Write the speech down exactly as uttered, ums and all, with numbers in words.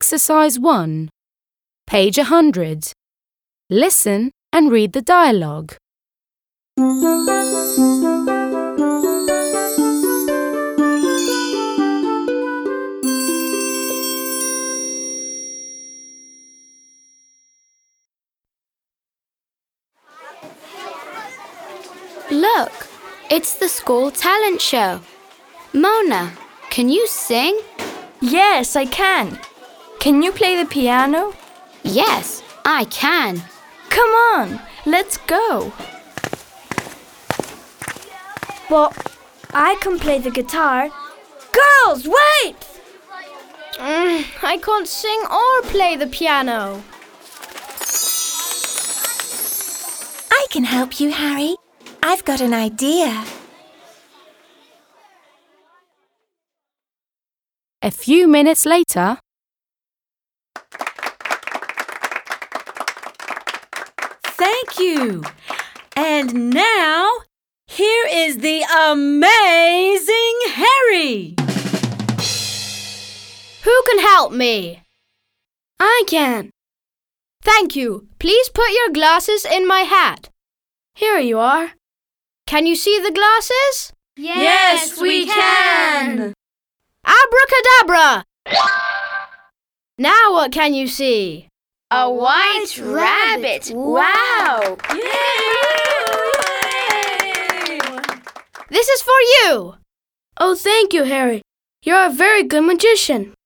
Exercise one, page one hundred. Listen and read the dialogue. Look, it's the school talent show. Mona, can you sing? Yes, I can. Can you play the piano? Yes, I can. Come on, let's go. But I can play the guitar. Girls, wait! Mm, I can't sing or play the piano. I can help you, Harry. I've got an idea. A few minutes later. Thank you. And now, here is the amazing Harry. Who can help me? I can. Thank you. Please put your glasses in my hat. Here you are. Can you see the glasses? Yes, we can. Abracadabra! Now what can you see? A white rabbit! Wow! Yay! This is for you. Oh, thank you, Harry. You're a very good magician.